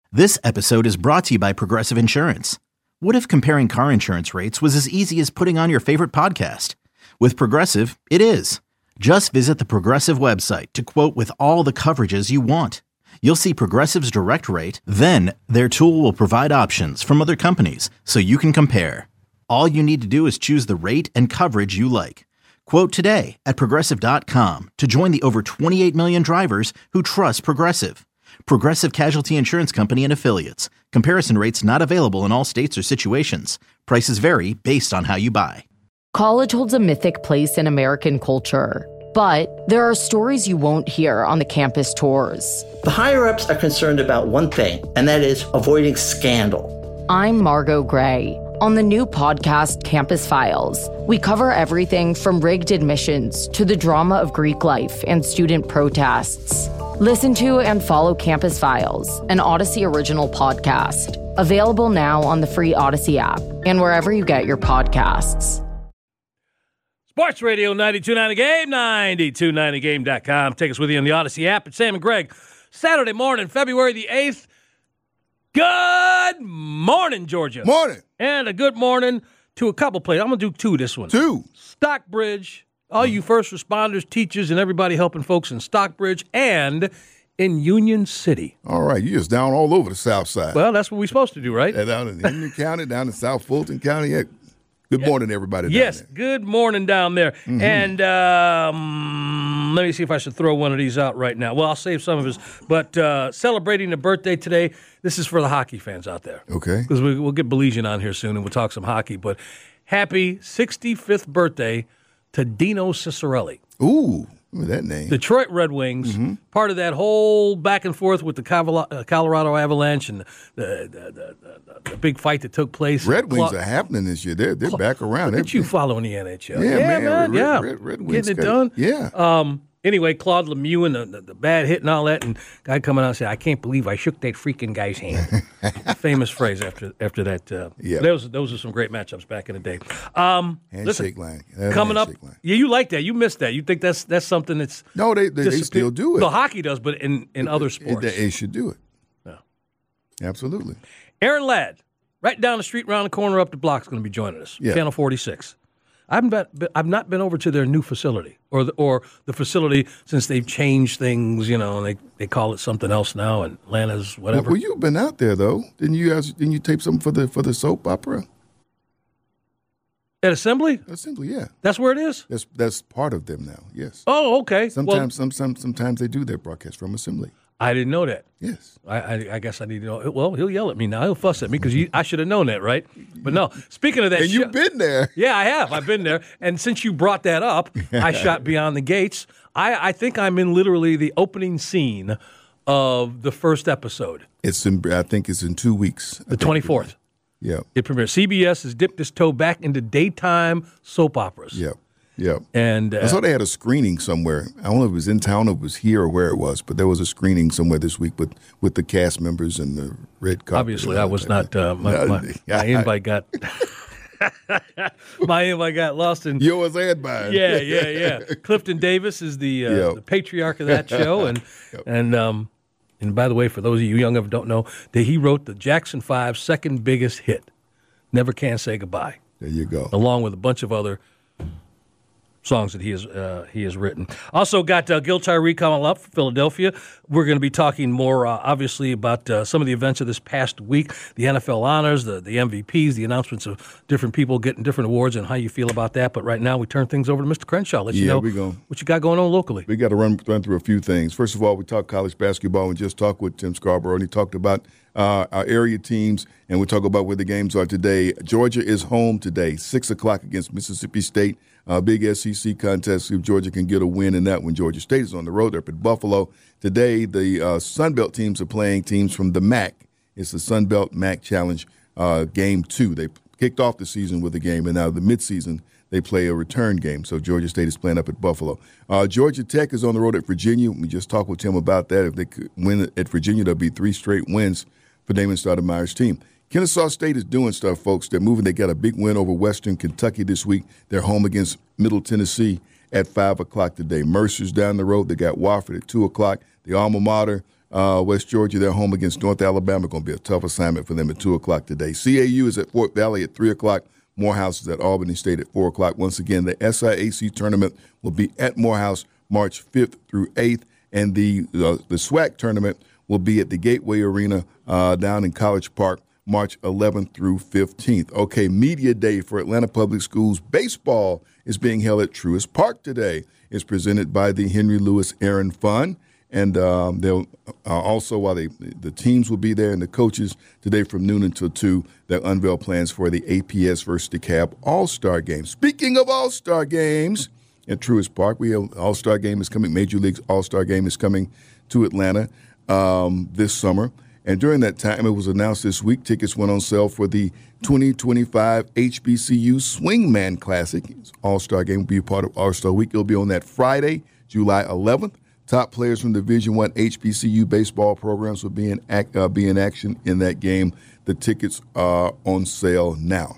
This episode is brought to you by Progressive Insurance. What if comparing car insurance rates was as easy as putting on your favorite podcast? With Progressive, it is. Just visit the Progressive website to quote with all the coverages you want. You'll see Progressive's direct rate, then their tool will provide options from other companies so you can compare. All you need to do is choose the rate and coverage you like. Quote today at Progressive.com to join the over 28 million drivers who trust Progressive. Progressive Casualty Insurance Company and Affiliates. Comparison rates not available in all states or situations. Prices vary based on how you buy. College holds a mythic place in American culture, but there are stories you won't hear on the campus tours. The higher-ups are concerned about one thing, and that is avoiding scandal. I'm Margot Gray. On the new podcast, Campus Files, we cover everything from rigged admissions to the drama of Greek life and student protests. Listen to and follow Campus Files, an Odyssey original podcast. Available now on the free Odyssey app and wherever you get your podcasts. Sports Radio 92.9 The Game, 92.9thegame.com. Take us with you on the Odyssey app. It's Sam and Greg. Saturday morning, February the 8th. Good morning, Georgia. Morning. And a good morning to a couple players. I'm going to do two this one. Two. Stockbridge, all you first responders, teachers, and everybody helping folks in Stockbridge and in Union City. All right. You're just down all over the south side. Well, that's what we're supposed to do, right? Down in Union County, down in South Fulton County. Yeah. Good morning, everybody down yes, there. Good morning down there. Mm-hmm. And let me see if I should throw one of these out right now. Well, I'll save some of his. But celebrating a birthday today, this is for the hockey fans out there. Okay. Because we'll get Belizean on here soon, and we'll talk some hockey. But happy 65th birthday to Dino Ciccarelli. Ooh, remember that name. Detroit Red Wings, part of that whole back and forth with the Colorado Avalanche and the big fight that took place. Red Wings are happening this year. They're back around. Look at you following the NHL. Yeah, man. Red Wings getting it done. Yeah. Anyway, Claude Lemieux and the bad hit and all that, and guy coming out and said, "I can't believe I shook that freaking guy's hand." Famous phrase after that. Yeah, those are some great matchups back in the day. Handshake line coming up. Yeah, you like that. You missed that. You think that's something that's no, they still do it. The hockey does, but in other sports, they should do it. Yeah, absolutely. Aaron Ladd, right down the street, around the corner, up the block, is going to be joining us. Yeah. Channel 46. I've not been over to their new facility or the facility since they've changed things. You know, and they call it something else now. And Atlanta's whatever. Well, you've been out there though. Didn't you tape something for the soap opera? At Assembly? Assembly, yeah. That's where it is. That's part of them now. Yes. Oh, okay. Sometimes they do their broadcast from Assembly. I didn't know that. Yes. I guess I need to know. Well, he'll yell at me now. He'll fuss at me because I should have known that, right? But no. Speaking of that, and you've been there. Yeah, I have. I've been there. And since you brought that up, I shot Beyond the Gates. I think I'm in literally the opening scene of the first episode. I think it's in 2 weeks. The 24th. Yeah. It premieres. CBS has dipped its toe back into daytime soap operas. Yeah. Yeah. And I saw they had a screening somewhere. I don't know if it was in town or it was here or where it was, but there was a screening somewhere this week with the cast members and the red carpet. Obviously, I was not. My invite got my invite got lost in yours and mine. Yeah. Clifton Davis is the patriarch of that show, and by the way, for those of you young who don't know, that he wrote the Jackson 5's second biggest hit, "Never Can Say Goodbye." There you go. Along with a bunch of other songs that he has written. Also got Gil Tyree coming up from Philadelphia. We're going to be talking more, obviously, about some of the events of this past week, the NFL honors, the MVPs, the announcements of different people getting different awards and how you feel about that. But right now we turn things over to Mr. Crenshaw. Let you know what you got going on locally. We got to run through a few things. First of all, we talked college basketball. We just talked with Tim Scarborough, and he talked about our area teams, and we talk about where the games are today. Georgia is home today, 6 o'clock against Mississippi State. Big SEC contest. See if Georgia can get a win in that one. Georgia State is on the road. They're up at Buffalo. Today, the Sun Belt teams are playing teams from the MAC. It's the Sun Belt MAC Challenge Game 2. They kicked off the season with a game, and now the midseason they play a return game. So Georgia State is playing up at Buffalo. Georgia Tech is on the road at Virginia. We just talked with Tim about that. If they could win at Virginia, there'll be 3 straight wins for Damon Stoudemire's team. Kennesaw State is doing stuff, folks. They're moving. They got a big win over Western Kentucky this week. They're home against Middle Tennessee at 5 o'clock today. Mercer's down the road. They got Wofford at 2 o'clock. The alma mater West Georgia, they're home against North Alabama. Going to be a tough assignment for them at 2 o'clock today. CAU is at Fort Valley at 3 o'clock. Morehouse is at Albany State at 4 o'clock. Once again, the SIAC tournament will be at Morehouse March 5th through 8th, and the SWAC tournament will be at the Gateway Arena down in College Park March 11th through 15th. Okay, Media Day for Atlanta Public Schools. Baseball is being held at Truist Park today. It's presented by the Henry Louis Aaron Fund. And they'll also, while the teams will be there and the coaches today from noon until 2, they'll unveil plans for the APS versus DeKalb All-Star Game. Speaking of All-Star Games at Truist Park, we have All-Star Game is coming. Major League's All-Star Game is coming to Atlanta this summer. And during that time, it was announced this week, tickets went on sale for the 2025 HBCU Swingman Classic. All-Star Game will be a part of All-Star Week. It'll be on that Friday, July 11th. Top players from Division I HBCU baseball programs will be in action in that game. The tickets are on sale now.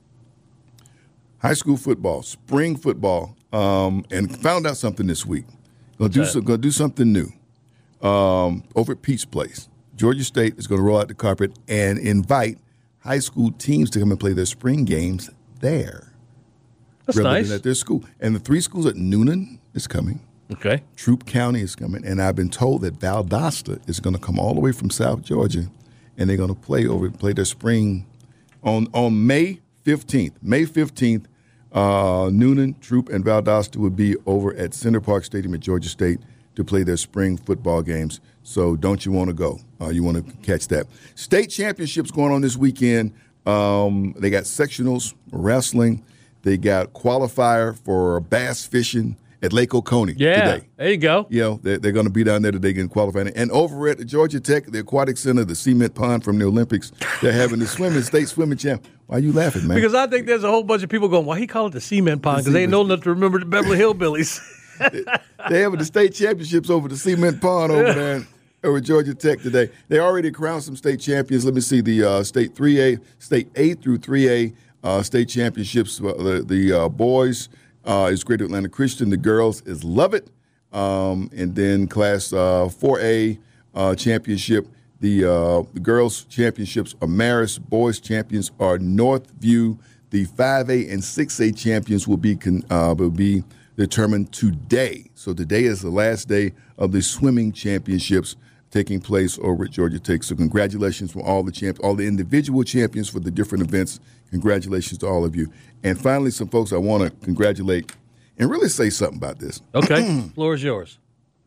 High school football, spring football, and found out something this week. Gonna do something new over at Peach Place. Georgia State is going to roll out the carpet and invite high school teams to come and play their spring games there. That's rather nice. than at their school. And the 3 schools at Noonan is coming. Okay. Troup County is coming. And I've been told that Valdosta is going to come all the way from South Georgia, and they're going to play their spring on May 15th. May 15th, Noonan, Troup, and Valdosta will be over at Center Park Stadium at Georgia State to play their spring football games. So don't you want to go? You want to catch that. State championships going on this weekend. They got sectionals, wrestling. They got qualifier for bass fishing at Lake Oconee today. There you go. You know, they're going to be down there today getting qualified. And over at Georgia Tech, the Aquatic Center, the cement pond from the Olympics, they're having the state swimming champ. Why are you laughing, man? Because I think there's a whole bunch of people going, why he call it the cement pond? Because they ain't old enough to remember the Beverly Hillbillies. They're having the state championships over the cement pond over there over Georgia Tech today. They already crowned some state champions. Let me see the state 3A, state A through 3A state championships. The boys is Greater Atlanta Christian. The girls is Lovett. And then class 4A championship. The girls championships are Marist. Boys champions are Northview. The 5A and 6A champions will be determined today. So today is the last day of the swimming championships taking place over at Georgia Tech. So congratulations from all the individual champions for the different events. Congratulations to all of you. And finally, some folks I want to congratulate and really say something about this. Okay, floor is yours.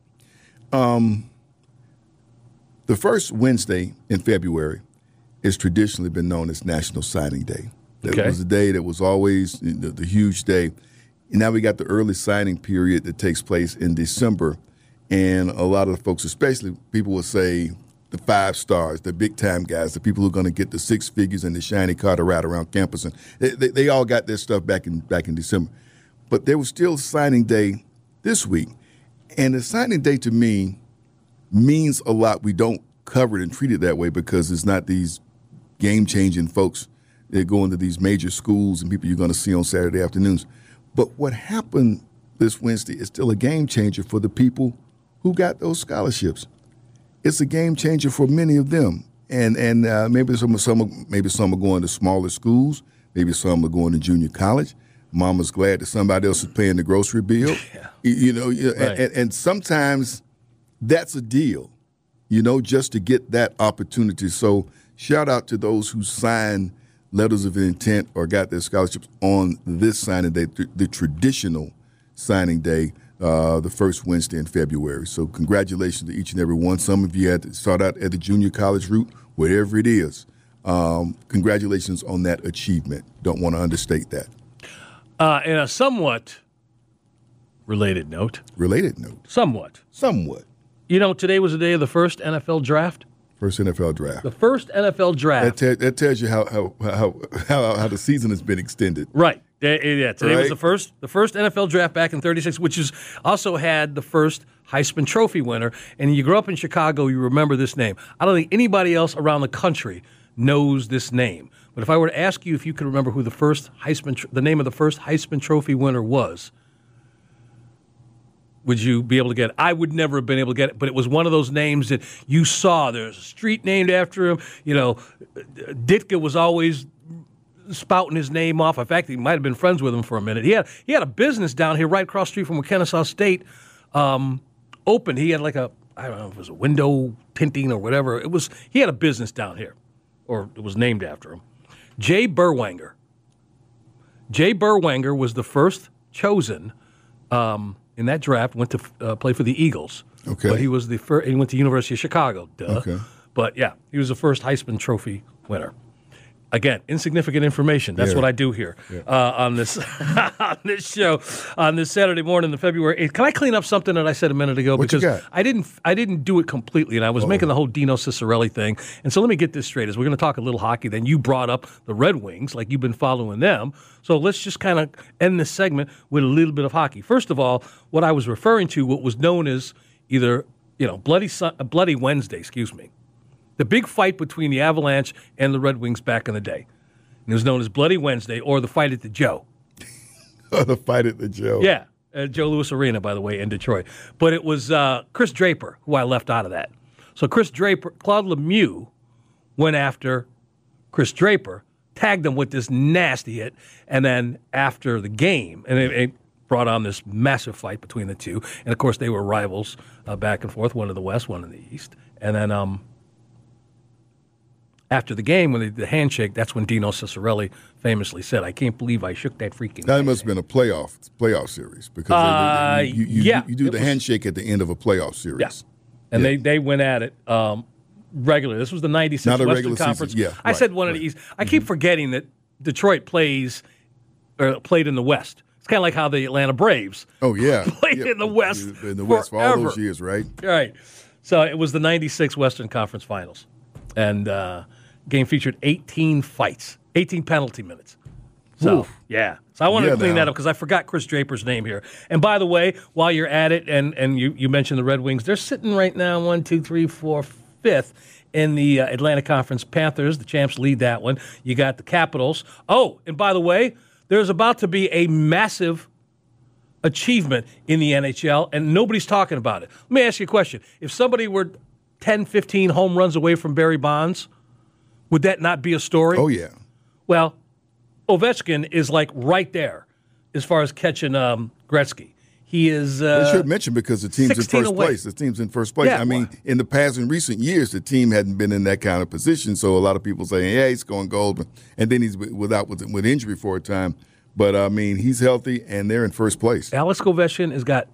The first Wednesday in February has traditionally been known as National Signing Day. That was a day that was always the huge day. And now we got the early signing period that takes place in December. And a lot of the folks, especially people will say the 5 stars, the big-time guys, the people who are going to get the 6 figures and the shiny car to ride around campus. And they all got their stuff back in December. But there was still signing day this week. And the signing day to me means a lot. We don't cover it and treat it that way because it's not these game-changing folks that go into these major schools and people you're going to see on Saturday afternoons. But what happened this Wednesday is still a game changer for the people who got those scholarships. It's a game changer for many of them, and maybe some are going to smaller schools, maybe some are going to junior college. Mama's glad that somebody else is paying the grocery bill. Yeah. Right. And sometimes that's a deal, just to get that opportunity. So shout out to those who signed letters of intent or got their scholarships on this signing day, the traditional signing day, the first Wednesday in February. So congratulations to each and every one. Some of you had to start out at the junior college route, whatever it is. Congratulations on that achievement. Don't want to understate that. In a somewhat related note. Somewhat. Today was the day of the first NFL draft. First NFL draft. The first NFL draft. That tells you how the season has been extended. Right. Yeah. Today was Right. the first NFL draft back in '36, which is also had the first Heisman Trophy winner. And you grew up in Chicago, you remember this name. I don't think anybody else around the country knows this name. But if I were to ask you if you could remember who the name of the first Heisman Trophy winner was, would you be able to get it? I would never have been able to get it, but it was one of those names that you saw. There's a street named after him. Ditka was always spouting his name off. In fact, he might have been friends with him for a minute. He had a business down here right across the street from Kennesaw State open. He had I don't know if it was a window tinting or whatever. He had a business down here, or it was named after him. Jay Berwanger. Jay Berwanger was the first chosen in that draft, went to play for the Eagles. Okay. But he was the first. He went to University of Chicago. Duh. Okay. But, yeah, he was the first Heisman Trophy winner. Again, insignificant information. That's what I do here on this on this show on this Saturday morning, the February 8th. Can I clean up something that I said a minute ago? What because you got? I didn't do it completely, and I was making the whole Dino Ciccarelli thing. And so let me get this straight. As we're going to talk a little hockey, then you brought up the Red Wings, like you've been following them. So let's just kind of end this segment with a little bit of hockey. First of all, what I was referring to, what was known as either Bloody Wednesday, the big fight between the Avalanche and the Red Wings back in the day. It was known as Bloody Wednesday, or the fight at the Joe. The fight at the Joe. Yeah, Joe Louis Arena, by the way, in Detroit. But it was Chris Draper who I left out of that. So Chris Draper, Claude Lemieux went after Chris Draper, tagged him with this nasty hit, and then after the game, and it brought on this massive fight between the two. And, of course, they were rivals back and forth, one in the West, one in the East. And then after the game, when they did the handshake, that's when Dino Ciccarelli famously said, "I can't believe I shook that freaking." That must have been a playoff series because you do the handshake at the end of a playoff series. Yes, and they went at it regularly. This was the '96 Western Conference. Season. Yeah, I said one of the East. I keep forgetting that Detroit played in the West. It's kind of like how the Atlanta Braves played in the West for all those years, right? Right. So it was the '96 Western Conference Finals, and game featured 18 fights, 18 penalty minutes. So, yeah. So I wanted to clean that up because I forgot Chris Draper's name here. And by the way, while you're at it, and you mentioned the Red Wings, they're sitting right now 1, 2, 3, 4, 5th in the Atlantic Conference. Panthers, the champs, lead that one. You got the Capitals. Oh, and by the way, there's about to be a massive achievement in the NHL, and nobody's talking about it. Let me ask you a question. If somebody were 10, 15 home runs away from Barry Bonds, would that not be a story? Oh, yeah. Well, Ovechkin is like right there as far as catching Gretzky. He is. I should mention because the team's in first away. place. The team's in first place. Yeah, I mean, in the past, in recent years, the team hadn't been in that kind of position. So a lot of people saying, "Yeah, he's going gold," and then he's with injury for a time. But I mean, he's healthy, and they're in first place. Alex Ovechkin has got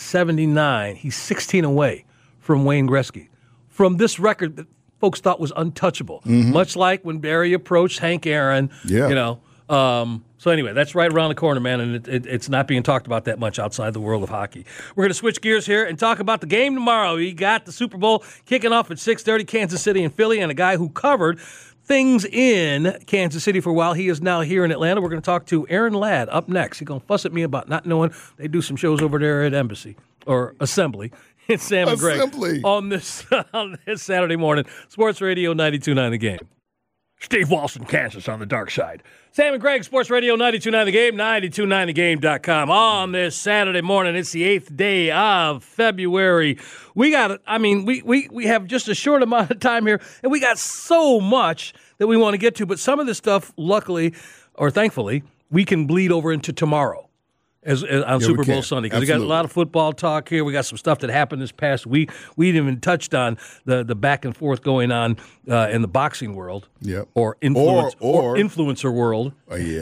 879. He's 16 away from Wayne Gretzky, from this record that folks thought was untouchable. Much like when Barry approached Hank Aaron. Yeah. So anyway, that's right around the corner, man, and it's not being talked about that much outside the world of hockey. We're going to switch gears here and talk about the game tomorrow. You got the Super Bowl kicking off at 6:30, Kansas City and Philly, and a guy who covered things in Kansas City for a while. He is now here in Atlanta. We're going to talk to Aaron Ladd up next. He's going to fuss at me about not knowing they do some shows over there at Embassy or Assembly. It's Sam and Greg on this Saturday morning. Sports Radio 92.9 The Game. Steve Walson, Kansas on the dark side. Sam and Greg, Sports Radio 92.9 The Game, 92.9thegame.com. On this Saturday morning, it's the 8th day of February. We have just a short amount of time here, and we got so much that we want to get to, but some of this stuff, luckily or thankfully, we can bleed over into tomorrow. On Super Bowl Sunday, because we got a lot of football talk here. We got some stuff that happened this past week. We didn't even touched on the back and forth going on in the boxing world, or influencer world,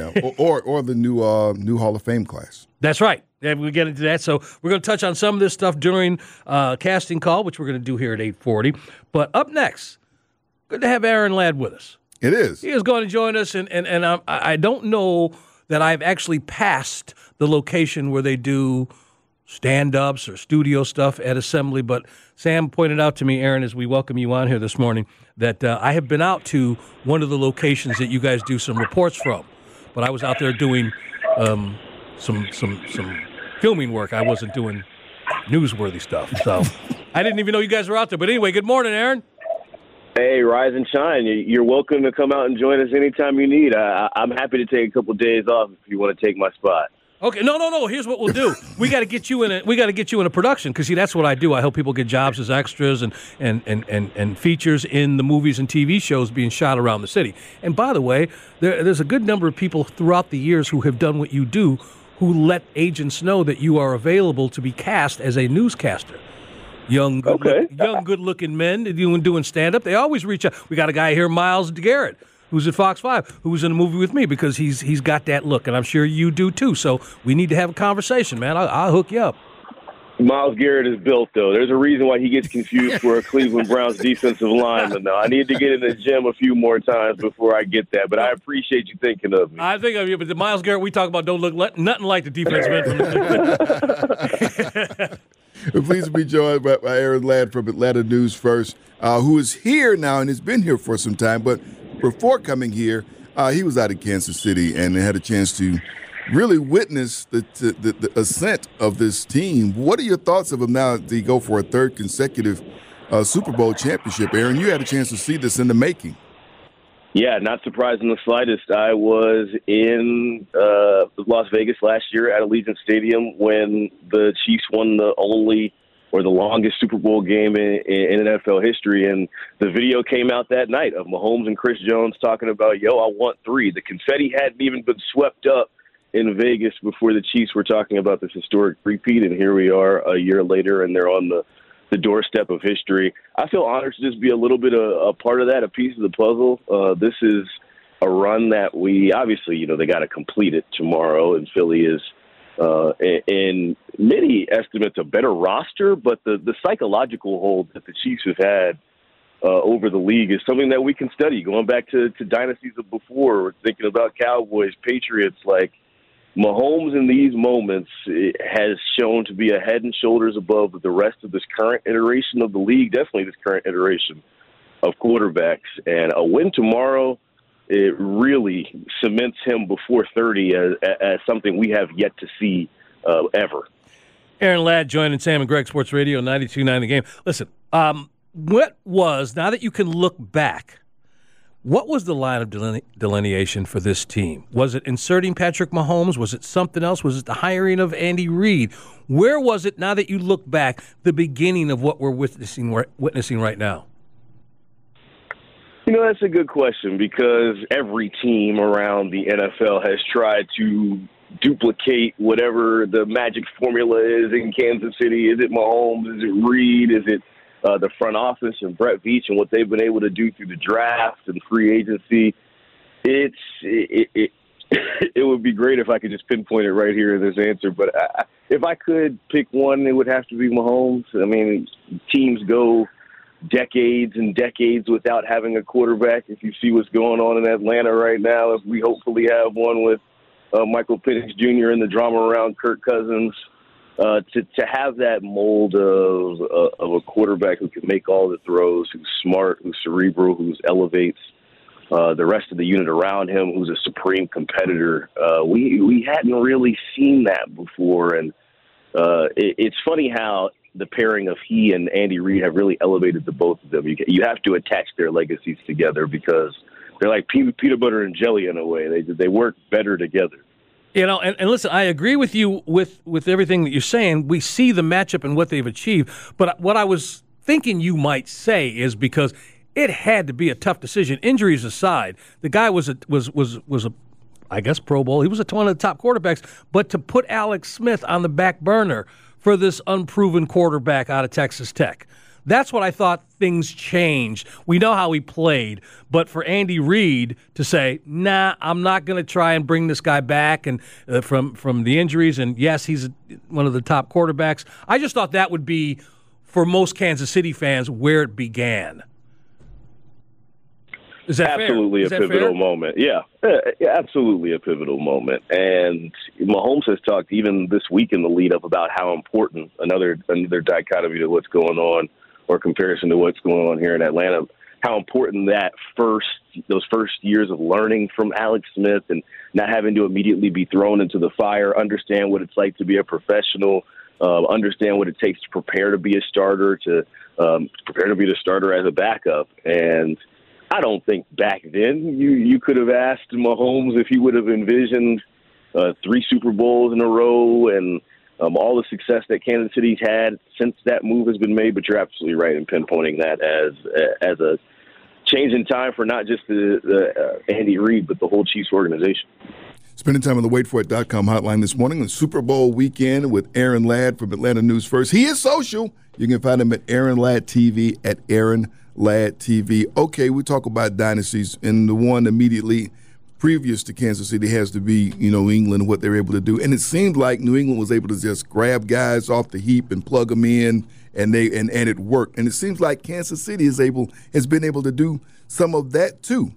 or the new Hall of Fame class. That's right. Yeah, we'll get into that. So we're going to touch on some of this stuff during casting call, which we're going to do here at 8:40. But up next, good to have Aaron Ladd with us. It is. He is going to join us, and I don't know that I've actually passed the location where they do stand-ups or studio stuff at Assembly. But Sam pointed out to me, Aaron, as we welcome you on here this morning, that I have been out to one of the locations that you guys do some reports from. But I was out there doing some filming work. I wasn't doing newsworthy stuff. So I didn't even know you guys were out there. But anyway, good morning, Aaron. Hey, rise and shine. You're welcome to come out and join us anytime you need. I'm happy to take a couple days off if you want to take my spot. Okay, no. Here's what we'll do. We got to get you in a production, because that's what I do. I help people get jobs as extras and features in the movies and TV shows being shot around the city. And by the way, there's a good number of people throughout the years who have done what you do, who let agents know that you are available to be cast as a newscaster. Young, good-looking men doing stand-up. They always reach out. We got a guy here, Miles Garrett, who's at Fox 5, who was in a movie with me because he's got that look, and I'm sure you do too. So we need to have a conversation, man. I'll hook you up. Miles Garrett is built, though. There's a reason why he gets confused for a Cleveland Browns defensive lineman, though. I need to get in the gym a few more times before I get that, but I appreciate you thinking of me. I think of you, but the Miles Garrett we talk about don't look nothing like the defensive end. Please be joined by Aaron Ladd from Atlanta News First, who is here now and has been here for some time, but before coming here, he was out in Kansas City and had a chance to really witness the ascent of this team. What are your thoughts of him now that they go for a third consecutive Super Bowl championship? Aaron, you had a chance to see this in the making. Yeah, not surprised in the slightest. I was in Las Vegas last year at Allegiant Stadium when the Chiefs won the longest Super Bowl game in NFL history. And the video came out that night of Mahomes and Chris Jones talking about, I want 3. The confetti hadn't even been swept up in Vegas before the Chiefs were talking about this historic repeat. And here we are a year later, and they're on the doorstep of history. I feel honored to just be a little bit a part of that, a piece of the puzzle. This is a run that we obviously, they got to complete it tomorrow, and Philly is, in many estimates, a better roster, but the psychological hold that the Chiefs have had over the league is something that we can study. Going back to dynasties of before, we're thinking about Cowboys, Patriots, like Mahomes in these moments has shown to be a head and shoulders above the rest of this current iteration of the league, definitely this current iteration of quarterbacks. And a win tomorrow, it really cements him before 30 as something we have yet to see ever. Aaron Ladd joining Sam and Greg Sports Radio 92.9 The Game. Listen, now that you can look back, what was the line of delineation for this team? Was it inserting Patrick Mahomes? Was it something else? Was it the hiring of Andy Reid? Where was it, now that you look back, the beginning of what we're witnessing right now? That's a good question, because every team around the NFL has tried to duplicate whatever the magic formula is in Kansas City. Is it Mahomes? Is it Reid? Is it the front office and Brett Veach and what they've been able to do through the draft and free agency? It would be great if I could just pinpoint it right here in this answer. But if I could pick one, it would have to be Mahomes. I mean, teams go decades and decades without having a quarterback. If you see what's going on in Atlanta right now, if we hopefully have one with Michael Penix Jr. and the drama around Kirk Cousins, to have that mold of a quarterback who can make all the throws, who's smart, who's cerebral, who elevates the rest of the unit around him, who's a supreme competitor. We hadn't really seen that before, and it's funny how the pairing of he and Andy Reid have really elevated the both of them. You have to attach their legacies together because they're like peanut butter and jelly in a way. They work better together. And listen, I agree with you with everything that you're saying. We see the matchup and what they've achieved. But what I was thinking you might say is, because it had to be a tough decision, injuries aside, the guy was a I guess Pro Bowl. He was one of the top quarterbacks. But to put Alex Smith on the back burner for this unproven quarterback out of Texas Tech, that's what I thought things changed. We know how he played, but for Andy Reid to say, nah, I'm not going to try and bring this guy back and from the injuries, and yes, he's one of the top quarterbacks, I just thought that would be, for most Kansas City fans, where it began. Is that absolutely fair? A pivotal moment? Yeah, absolutely a pivotal moment. And Mahomes has talked even this week in the lead up about how important another dichotomy to what's going on, or comparison to what's going on here in Atlanta, how important those first years of learning from Alex Smith and not having to immediately be thrown into the fire, understand what it's like to be a professional, understand what it takes to prepare to be a starter, to prepare to be the starter as a backup. And I don't think back then you could have asked Mahomes if he would have envisioned 3 Super Bowls in a row, and all the success that Kansas City's had since that move has been made. But you're absolutely right in pinpointing that as a change in time for not just the Andy Reid, but the whole Chiefs organization. Spending time on the waitforit.com hotline this morning on Super Bowl weekend with Aaron Ladd from Atlanta News First. He is social. You can find him at Aaron Ladd TV, at Aaron Ladd TV. Okay, we talk about dynasties, and the one immediately previous to Kansas City has to be, New England, what they're able to do. And it seemed like New England was able to just grab guys off the heap and plug them in, and it worked. And it seems like Kansas City has been able to do some of that too.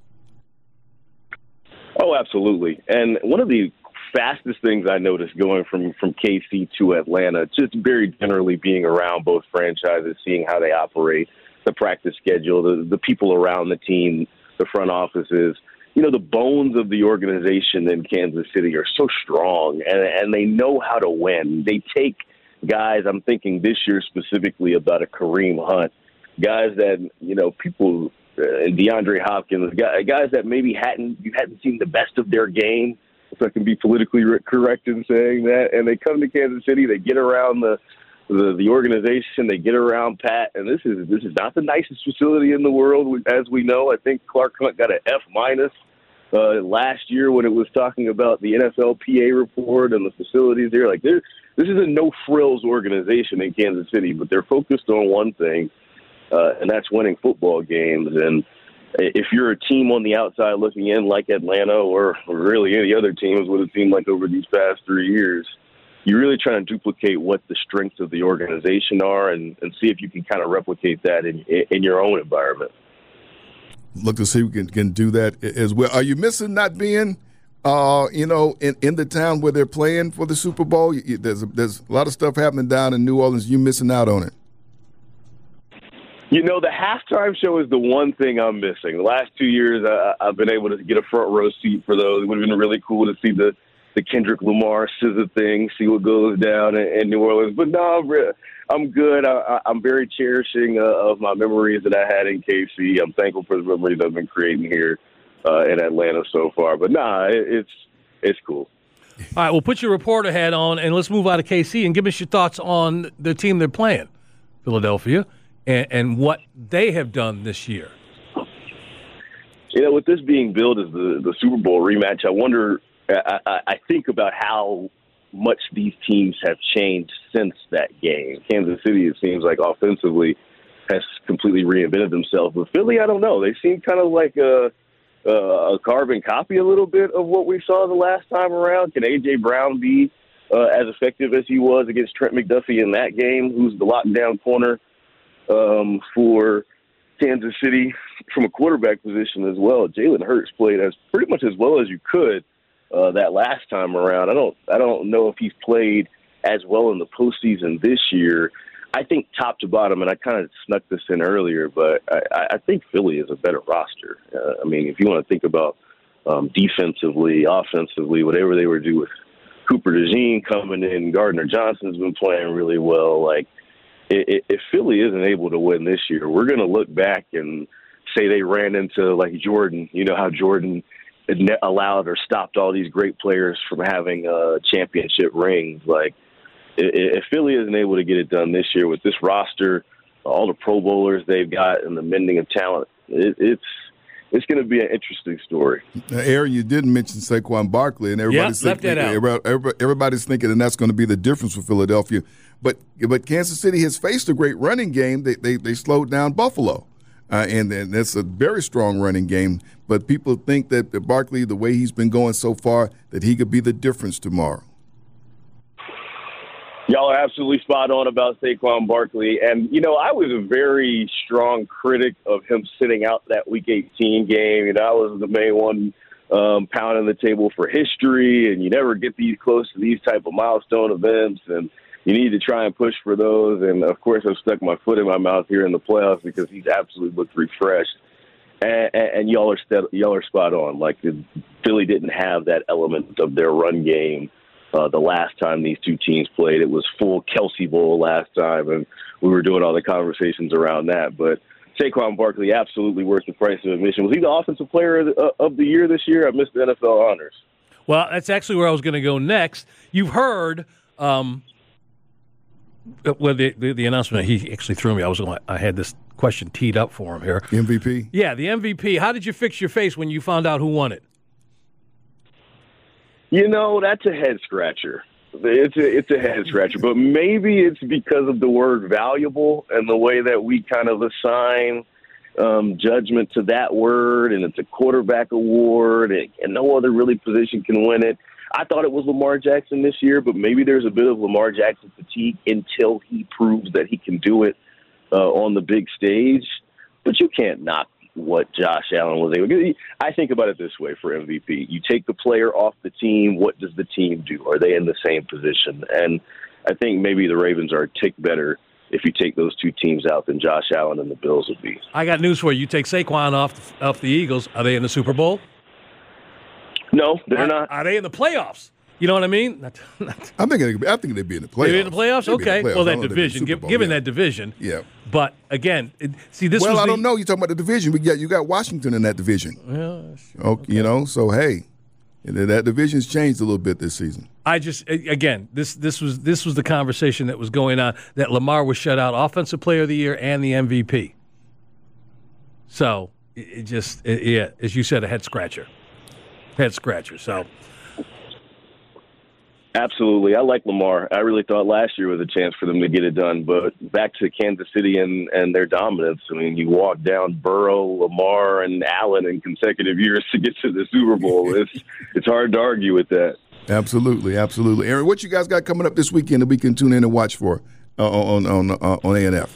Oh, absolutely. And one of the fastest things I noticed going from KC to Atlanta, just very generally being around both franchises, seeing how they operate, the practice schedule, the people around the team, the front offices, the bones of the organization in Kansas City are so strong, and they know how to win. They take guys, I'm thinking this year specifically about a Kareem Hunt, guys that, people, DeAndre Hopkins, guys that maybe you hadn't seen the best of their game, if I can be politically correct in saying that, and they come to Kansas City, they get around the organization, they get around Pat, and this is not the nicest facility in the world, as we know. I think Clark Hunt got an F- last year when it was talking about the NFLPA report and the facilities there. Like, this is a no-frills organization in Kansas City, but they're focused on one thing, and that's winning football games. And if you're a team on the outside looking in like Atlanta or really any other teams, what it seemed like over these past 3 years, you're really trying to duplicate what the strengths of the organization are and see if you can kind of replicate that in your own environment. Look to see if we can do that as well. Are you missing not being, in the town where they're playing for the Super Bowl? There's a lot of stuff happening down in New Orleans. You missing out on it? The halftime show is the one thing I'm missing. The last 2 years, I've been able to get a front row seat for those. It would have been really cool to see the Kendrick Lamar SZA thing, see what goes down in New Orleans. But no, I'm good. I'm very cherishing of my memories that I had in KC. I'm thankful for the memories I've been creating here in Atlanta so far. But it's cool. All right, well, put your reporter hat on, and let's move out of KC and give us your thoughts on the team they're playing, Philadelphia, and what they have done this year. With this being billed as the Super Bowl rematch, I wonder – I think about how much these teams have changed since that game. Kansas City, it seems like offensively, has completely reinvented themselves. But Philly, I don't know. They seem kind of like a carbon copy a little bit of what we saw the last time around. Can A.J. Brown be as effective as he was against Trent McDuffie in that game, who's the lockdown corner for Kansas City from a quarterback position as well? Jalen Hurts played as pretty much as well as you could that last time around. I don't know if he's played as well in the postseason this year. I think top to bottom, and I kind of snuck this in earlier, but I think Philly is a better roster. If you want to think about defensively, offensively, whatever they were doing with Cooper DeJean coming in, Gardner Johnson's been playing really well. Like, if Philly isn't able to win this year, we're going to look back and say they ran into, like, Jordan. You know how Jordan allowed or stopped all these great players from having championship rings. Like, if Philly isn't able to get it done this year with this roster, all the Pro Bowlers they've got, and the mending of talent, it's going to be an interesting story. Now, Aaron, you didn't mention Saquon Barkley, and everybody's thinking, and that's going to be the difference for Philadelphia. But Kansas City has faced a great running game. They slowed down Buffalo. And that's a very strong running game. But people think that Barkley, the way he's been going so far, that he could be the difference tomorrow. Y'all are absolutely spot on about Saquon Barkley. And, I was a very strong critic of him sitting out that Week 18 game. I was the main one pounding the table for history, and you never get these close to these type of milestone events, and you need to try and push for those. And, of course, I've stuck my foot in my mouth here in the playoffs because he's absolutely looked refreshed. And y'all are spot on. Like, Philly didn't have that element of their run game the last time these two teams played. It was full Kelsey Bowl last time, and we were doing all the conversations around that. But Saquon Barkley, absolutely worth the price of admission. Was he the offensive player of the year this year? I missed the NFL honors. Well, that's actually where I was going to go next. You've heard the announcement. He actually threw me. I had this question teed up for him here. MVP? Yeah, the MVP. How did you fix your face when you found out who won it? That's a head scratcher. It's a head scratcher, but maybe it's because of the word valuable and the way that we kind of assign judgment to that word, and it's a quarterback award, and no other really position can win it. I thought it was Lamar Jackson this year, but maybe there's a bit of Lamar Jackson fatigue until he proves that he can do it on the big stage. But you can't knock what Josh Allen was able to do. I think about it this way for MVP. You take the player off the team, what does the team do? Are they in the same position? And I think maybe the Ravens are a tick better if you take those two teams out than Josh Allen and the Bills would be. I got news for you. You take Saquon off the Eagles. Are they in the Super Bowl? No, they're not. Are they in the playoffs? You know what I mean? I think they'd be in the playoffs. They'd be in the playoffs? Okay. Well, that division, given that division. Yeah. But, again, I don't know. You're talking about the division. You got Washington in that division. Yeah. Okay. So, hey, that division's changed a little bit this season. This was the conversation that was going on, that Lamar was shut out Offensive Player of the Year and the MVP. So, as you said, a head scratcher. So. Absolutely. I like Lamar. I really thought last year was a chance for them to get it done. But back to Kansas City and their dominance. I mean, you walk down Burrow, Lamar, and Allen in consecutive years to get to the Super Bowl. It's hard to argue with that. Absolutely. Aaron, what you guys got coming up this weekend that we can tune in and watch for on A&F?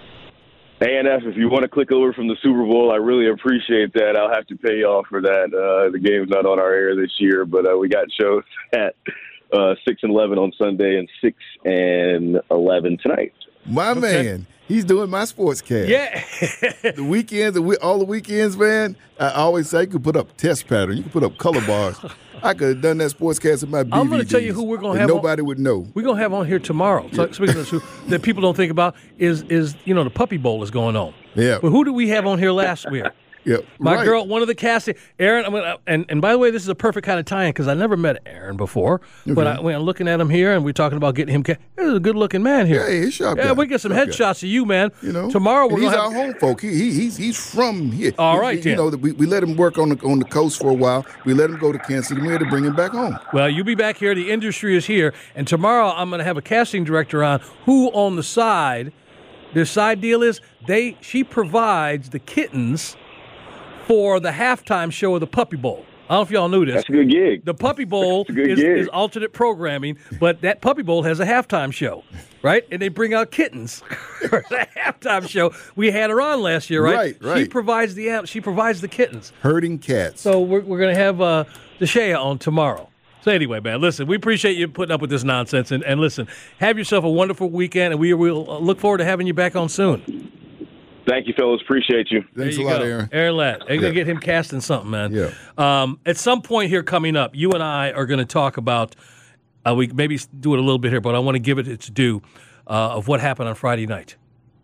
A&F, if you want to click over from the Super Bowl, I really appreciate that. I'll have to pay you off for that. The game's not on our air this year, but we got shows at 6 and 11 on Sunday and 6 and 11 tonight. My man, he's doing my sportscast. Yeah. The weekends, all the weekends, man, I always say you could put up test pattern. You can put up color bars. I could have done that sportscast in my BVDs. I'm going to tell you who we're going to have. Nobody would know. We're going to have on here tomorrow. So, speaking of this, that people don't think about is the Puppy Bowl is going on. Yeah. But who did we have on here last year? Yeah, my girl, one of the casting, Aaron. And by the way, this is a perfect kind of tie-in because I never met Aaron before. Okay. But I'm looking at him here, and we're talking about getting him. This is a good-looking man here. Yeah, he's sharp. Yeah, we get some headshots of you, man. Tomorrow we're going to have. He's our home folk. He's from here. All right, we let him work on the coast for a while. We let him go to Kansas City. We had to bring him back home. Well, you'll be back here. The industry is here, and tomorrow I'm going to have a casting director on who on the side. Their side deal is she provides the kittens for the halftime show of the Puppy Bowl. I don't know if y'all knew this. That's a good gig. The Puppy Bowl is alternate programming, but that Puppy Bowl has a halftime show, right? And they bring out kittens for the halftime show. We had her on last year, right? Right. She provides the kittens. Herding cats. So we're going to have DeShea on tomorrow. So anyway, man, listen, we appreciate you putting up with this nonsense. And listen, have yourself a wonderful weekend, and we will look forward to having you back on soon. Thank you, fellas. Appreciate you. Thanks a lot, Aaron. Aaron Latt. I'm going to get him casting something, man. Yeah. At some point here coming up, you and I are going to talk about, we maybe do it a little bit here, but I want to give it its due of what happened on Friday night.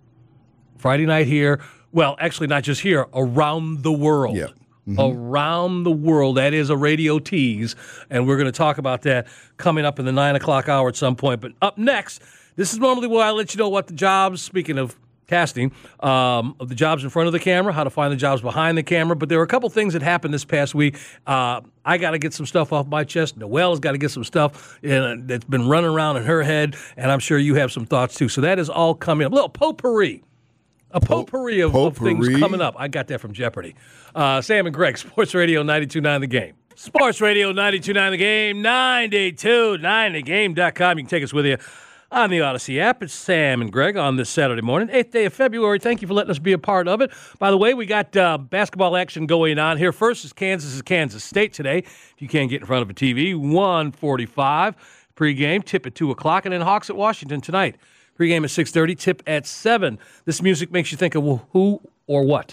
Friday night here, well, actually not just here, around the world. Yeah. Mm-hmm. Around the world. That is a radio tease, and we're going to talk about that coming up in the 9 o'clock hour at some point. But up next, this is normally where I let you know what the jobs, speaking of casting, of the jobs in front of the camera, how to find the jobs behind the camera. But there were a couple things that happened this past week. I got to get some stuff off my chest. Noelle's got to get some stuff that's been running around in her head, and I'm sure you have some thoughts too. So that is all coming up. A little potpourri. A potpourri of things coming up. I got that from Jeopardy. Sam and Greg, Sports Radio 92.9 The Game. Sports Radio 92.9 The Game, 929thegame.com. You can take us with you on the Odyssey app. It's Sam and Greg on this Saturday morning, 8th day of February. Thank you for letting us be a part of it. By the way, we got basketball action going on here. First is Kansas State today. If you can't get in front of a TV, 1:45 pregame, tip at 2 o'clock, and then Hawks at Washington tonight. Pregame at 6:30, tip at 7. This music makes you think of who or what?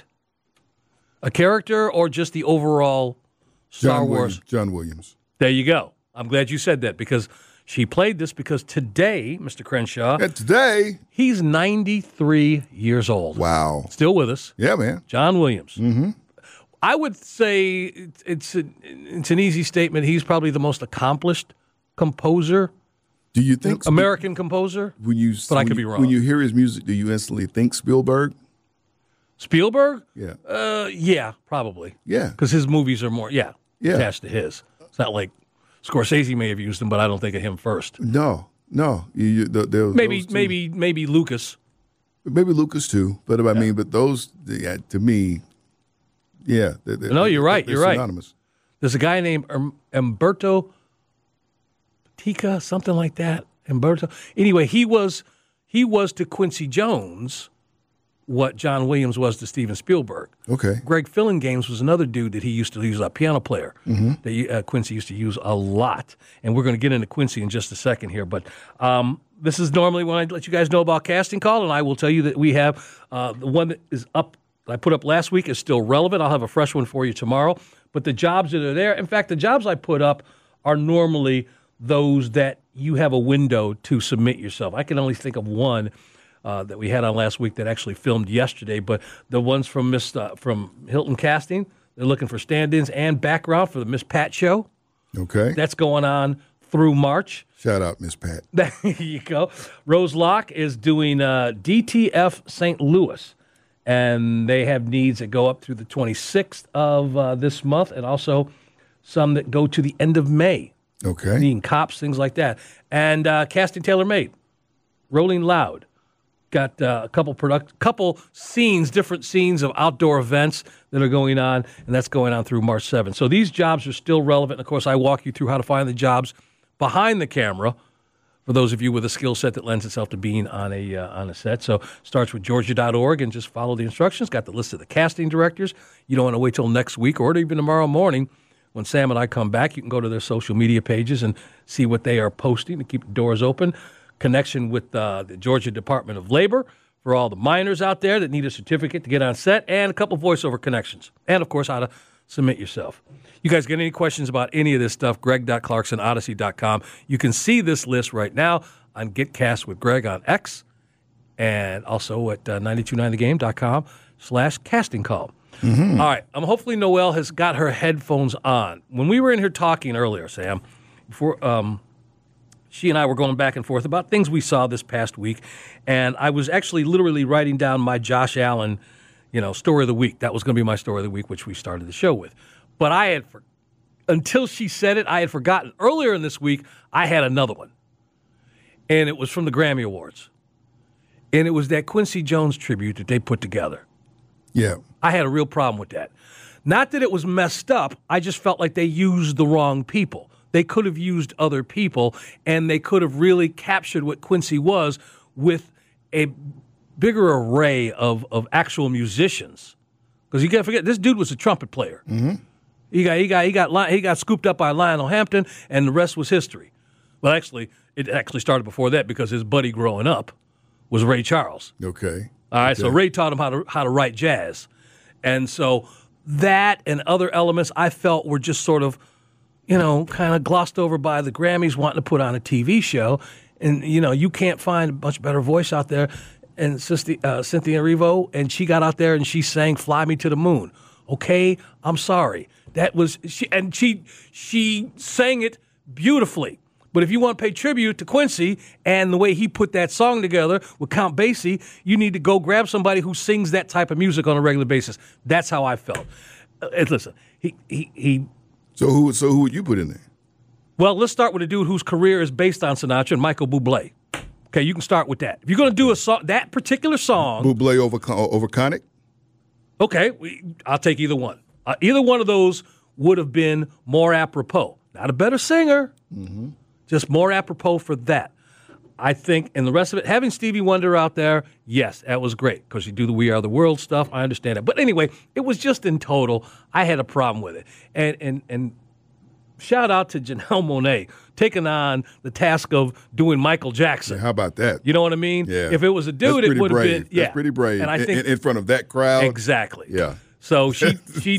A character or just the overall Star Wars? John Williams. There you go. I'm glad you said that because she played this because today, Mr. Crenshaw, today he's 93 years old. Wow. Still with us. Yeah, man. John Williams. Mm-hmm. I would say it's an easy statement. He's probably the most accomplished composer. Do you think American composer? But I could be wrong. When you hear his music, do you instantly think Spielberg? Spielberg? Yeah. Yeah, probably. Yeah. Because his movies are more, attached to his. It's not like Scorsese may have used him, but I don't think of him first. No. Maybe Lucas. Maybe Lucas too, but I mean, but those to me, you're right. You're synonymous. Right. There's a guy named Umberto Tika, something like that. Umberto. Anyway, he was to Quincy Jones what John Williams was to Steven Spielberg. Okay. Greg Fillingames was another dude that he used to use, a piano player that Quincy used to use a lot. And we're going to get into Quincy in just a second here. But this is normally when I let you guys know about Casting Call, and I will tell you that we have the one that is up, that I put up last week is still relevant. I'll have a fresh one for you tomorrow. But the jobs that are there, in fact, the jobs I put up are normally those that you have a window to submit yourself. I can only think of one that we had on last week that actually filmed yesterday, but the ones from from Hilton Casting, they're looking for stand-ins and background for the Miss Pat show. Okay. That's going on through March. Shout out, Miss Pat. There you go. Rose Locke is doing DTF St. Louis, and they have needs that go up through the 26th of this month, and also some that go to the end of May. Okay. Needing cops, things like that. And Casting Tailor-Made, Rolling Loud. Got a couple scenes, different scenes of outdoor events that are going on, and that's going on through March 7th. So these jobs are still relevant. And of course, I walk you through how to find the jobs behind the camera for those of you with a skill set that lends itself to being on a set. So starts with Georgia.org and just follow the instructions. Got the list of the casting directors. You don't want to wait till next week or even tomorrow morning when Sam and I come back. You can go to their social media pages and see what they are posting to keep the doors open. Connection with the Georgia Department of Labor for all the minors out there that need a certificate to get on set, and a couple voiceover connections. And, of course, how to submit yourself. You guys get any questions about any of this stuff, greg.clarksonodyssey.com. You can see this list right now on Get Cast with Greg on X and also at 929thegame.com/casting call. Mm-hmm. All right. Hopefully Noelle has got her headphones on. When we were in here talking earlier, Sam, before she and I were going back and forth about things we saw this past week, and I was actually literally writing down my Josh Allen, story of the week. That was going to be my story of the week, which we started the show with. But I had, until she said it, I had forgotten. Earlier in this week, I had another one, and it was from the Grammy Awards, and it was that Quincy Jones tribute that they put together. Yeah. I had a real problem with that. Not that it was messed up. I just felt like they used the wrong people. They could have used other people, and they could have really captured what Quincy was with a bigger array of actual musicians. Because you got to forget, this dude was a trumpet player. Mm-hmm. He got scooped up by Lionel Hampton, and the rest was history. Well, actually, it started before that because his buddy growing up was Ray Charles. Okay. All right, so Ray taught him how to write jazz, and so that and other elements I felt were just sort of, kind of glossed over by the Grammys wanting to put on a TV show. And, you can't find a much better voice out there. And Cynthia Erivo, and she got out there and she sang Fly Me to the Moon. Okay, I'm sorry. That was, she sang it beautifully. But if you want to pay tribute to Quincy and the way he put that song together with Count Basie, you need to go grab somebody who sings that type of music on a regular basis. That's how I felt. Listen, he So who would you put in there? Well, let's start with a dude whose career is based on Sinatra, and Michael Bublé. Okay, you can start with that. If you're going to do a song, that particular song, Bublé over Connick? Okay, I'll take either one. Either one of those would have been more apropos. Not a better singer, just more apropos for that. I think, and the rest of it, having Stevie Wonder out there, yes, that was great because you do the We Are the World stuff. I understand it. But anyway, it was just in total, I had a problem with it. And shout out to Janelle Monáe taking on the task of doing Michael Jackson. Yeah, how about that? You know what I mean? Yeah. If it was a dude, it would have been, That's pretty brave. And I think in front of that crowd. Exactly. Yeah. So she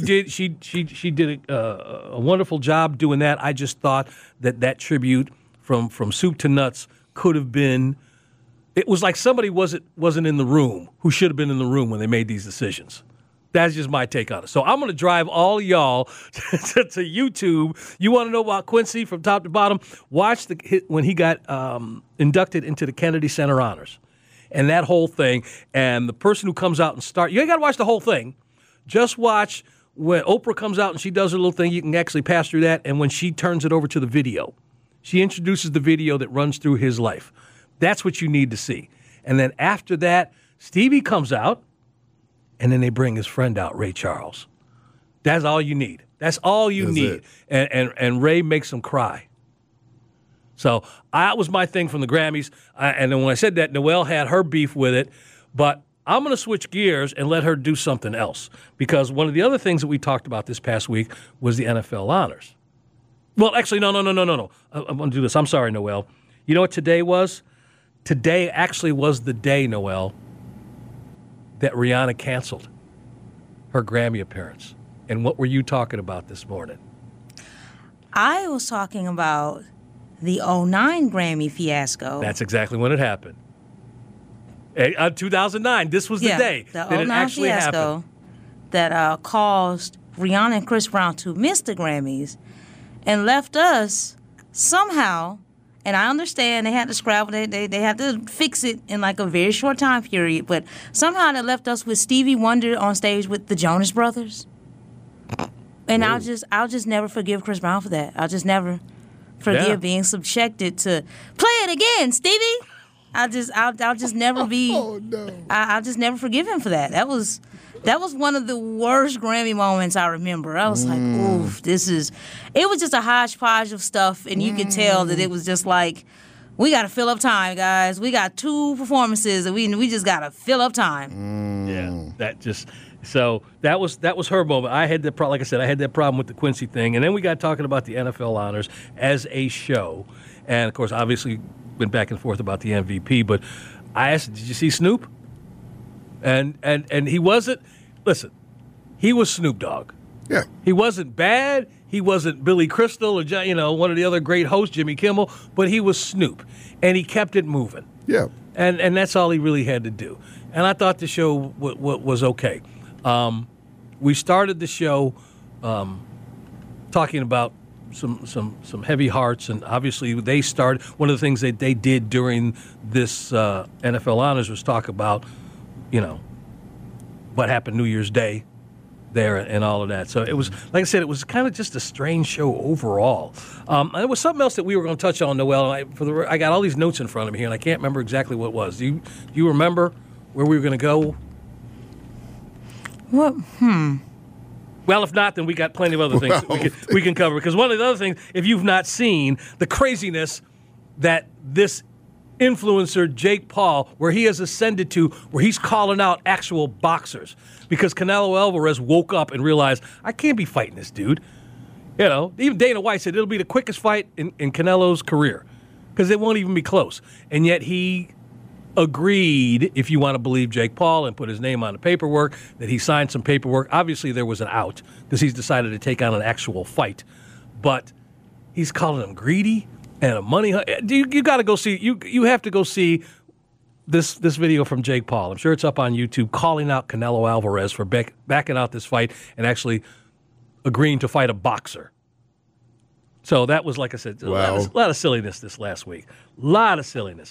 did a wonderful job doing that. I just thought that tribute from soup to nuts could have been. It was like somebody wasn't in the room who should have been in the room when they made these decisions. That's just my take on it. So I'm going to drive all y'all to YouTube. You want to know about Quincy from top to bottom? Watch when he got inducted into the Kennedy Center Honors and that whole thing. And the person who comes out and you ain't got to watch the whole thing. Just watch when Oprah comes out and she does her little thing. You can actually pass through that. And when she turns it over to the video, she introduces the video that runs through his life. That's what you need to see. And then after that, Stevie comes out. And then they bring his friend out, Ray Charles. That's all you need. That's all you need. And Ray makes him cry. So that was my thing from the Grammys. And then when I said that, Noelle had her beef with it. But I'm going to switch gears and let her do something else. Because one of the other things that we talked about this past week was the NFL honors. Well, actually, no. I'm going to do this. I'm sorry, Noelle. You know what today was? Today actually was the day, Noelle, that Rihanna canceled her Grammy appearance. And what were you talking about this morning? I was talking about the 2009 Grammy fiasco. That's exactly when it happened. 2009, this was the day that it actually happened. That caused Rihanna and Chris Brown to miss the Grammys and left us somehow. And I understand they had to scrabble, they had to fix it in like a very short time period. But somehow they left us with Stevie Wonder on stage with the Jonas Brothers. And I'll just never forgive Chris Brown for that. I'll just never forgive being subjected to play it again, Stevie. I'll just never be. Oh no! I'll just never forgive him for that. That was one of the worst Grammy moments I remember. I was like, oof, it was just a hodgepodge of stuff, and you could tell that it was just like, we got to fill up time, guys. We got 2 performances, and we just got to fill up time. Yeah, so that was her moment. I had that, like I said, I had that problem with the Quincy thing, and then we got talking about the NFL honors as a show, and of course, obviously, went back and forth about the MVP. But I asked, did you see Snoop? And he wasn't. Listen, he was Snoop Dogg. Yeah. He wasn't bad. He wasn't Billy Crystal or one of the other great hosts, Jimmy Kimmel. But he was Snoop, and he kept it moving. Yeah. And that's all he really had to do. And I thought the show was okay. We started the show talking about some heavy hearts, and obviously they started. One of the things that they did during this NFL honors was talk about, what happened New Year's Day there and all of that. So it was, like I said, it was kind of just a strange show overall. There was something else that we were going to touch on, Noelle. I got all these notes in front of me here, and I can't remember exactly what it was. Do you remember where we were going to go? What? Well, if not, then we got plenty of other things that we can cover. Because one of the other things, if you've not seen the craziness that this influencer, Jake Paul, where he has ascended to, where he's calling out actual boxers. Because Canelo Alvarez woke up and realized, I can't be fighting this dude. Even Dana White said it'll be the quickest fight in Canelo's career. Because it won't even be close. And yet he agreed, if you want to believe Jake Paul, and put his name on the paperwork, that he signed some paperwork. Obviously, there was an out because he's decided to take on an actual fight. But he's calling him greedy and a money. You got to go see. You have to go see this video from Jake Paul. I'm sure it's up on YouTube, calling out Canelo Alvarez for backing out this fight and actually agreeing to fight a boxer. So that was, like I said, wow. a lot of silliness this last week. A lot of silliness.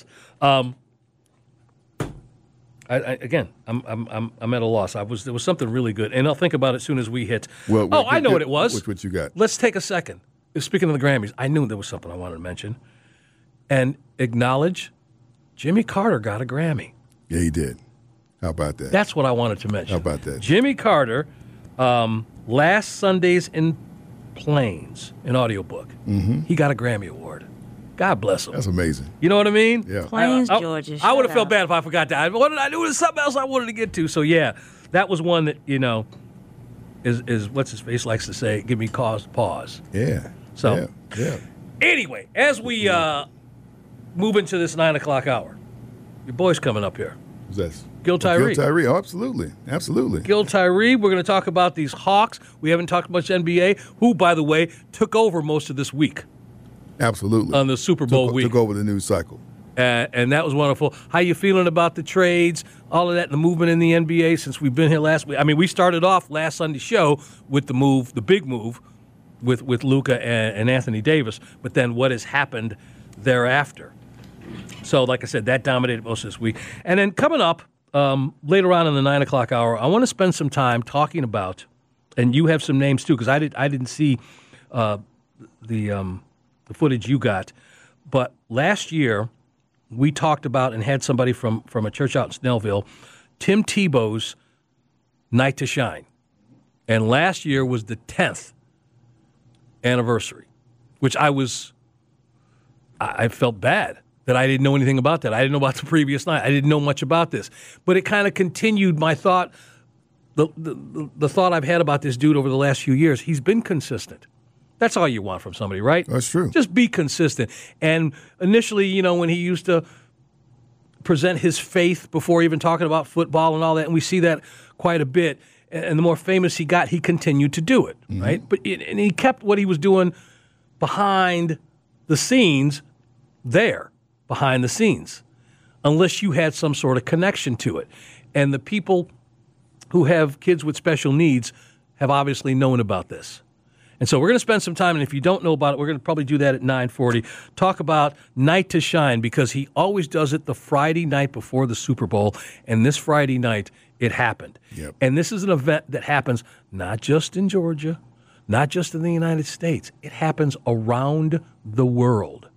Again, I'm at a loss. There was something really good, and I'll think about it as soon as we hit. I know what it was. What you got? Let's take a second. Speaking of the Grammys, I knew there was something I wanted to mention, and acknowledge Jimmy Carter got a Grammy. Yeah, he did. How about that? That's what I wanted to mention. How about that? Jimmy Carter, last Sundays in Plains, an audiobook. Mm-hmm. He got a Grammy Award. God bless him. That's amazing. You know what I mean? Yeah. Plains, Georgia. I would have felt bad if I forgot that. What did I do? There's something else I wanted to get to. So, yeah, that was one that, is what's his face likes to say, give me cause pause. Yeah. So, yeah. Anyway, as we move into this 9 o'clock hour, your boy's coming up here. Who's that? Gil Tyree. Gil Tyree, oh, absolutely. Gil Tyree, we're going to talk about these Hawks. We haven't talked much NBA, who, by the way, took over most of this week. Absolutely. On the Super Bowl week. Took over the news cycle. And that was wonderful. How you feeling about the trades, all of that, the movement in the NBA since we've been here last week? I mean, we started off last Sunday's show with the big move with Luka and Anthony Davis, but then what has happened thereafter? So, like I said, that dominated most of this week. And then coming up later on in the 9 o'clock hour, I want to spend some time talking about, and you have some names too, because I didn't see the footage you got, but last year we talked about and had somebody from a church out in Snellville, Tim Tebow's Night to Shine. And last year was the 10th anniversary, which I felt bad that I didn't know anything about that. I didn't know about the previous night. I didn't know much about this. But it kind of continued my thought, the thought I've had about this dude over the last few years. He's been consistent. That's all you want from somebody, right? That's true. Just be consistent. And initially, when he used to present his faith before even talking about football and all that, and we see that quite a bit, and the more famous he got, he continued to do it, right? And he kept what he was doing behind the scenes there, behind the scenes, unless you had some sort of connection to it. And the people who have kids with special needs have obviously known about this. And so we're going to spend some time, and if you don't know about it, we're going to probably do that at 9:40. Talk about Night to Shine, because he always does it the Friday night before the Super Bowl, and this Friday night it happened. Yep. And this is an event that happens not just in Georgia, not just in the United States. It happens around the world.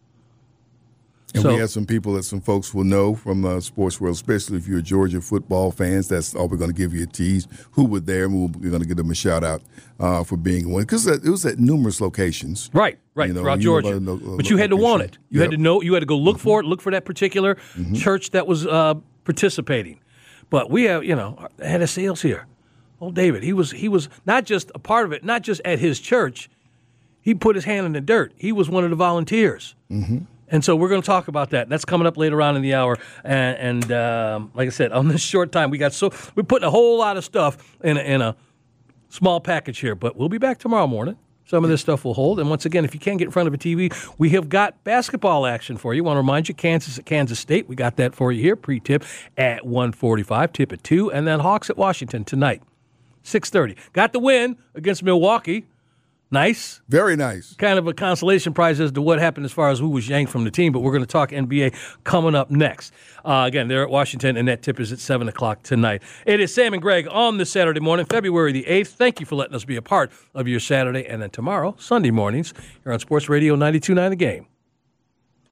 And we have some folks will know from sports world, especially if you're Georgia football fans. That's all we're going to give you a tease. Who were there? And we're going to give them a shout out for being one, because it was at numerous locations. Right, throughout Georgia. But you had to want it. You had to know. You had to go look for it. Look for that particular church that was participating. But we have, head of sales here. Old David. He was not just a part of it, not just at his church. He put his hand in the dirt. He was one of the volunteers. Mm-hmm. And so we're going to talk about that. That's coming up later on in the hour. And like I said, on this short time, we're putting a whole lot of stuff in a small package here. But we'll be back tomorrow morning. Some of this stuff will hold. And once again, if you can't get in front of a TV, we have got basketball action for you. I want to remind you, Kansas at Kansas State. We got that for you here. Pre-tip at 1:45, tip at 2. And then Hawks at Washington tonight, 6:30. Got the win against Milwaukee. Nice. Very nice. Kind of a consolation prize as to what happened as far as who was yanked from the team, but we're going to talk NBA coming up next. Again, they're at Washington, and that tip is at 7 o'clock tonight. It is Sam and Greg on this Saturday morning, February the 8th. Thank you for letting us be a part of your Saturday. And then tomorrow, Sunday mornings, here on Sports Radio 92.9 The Game.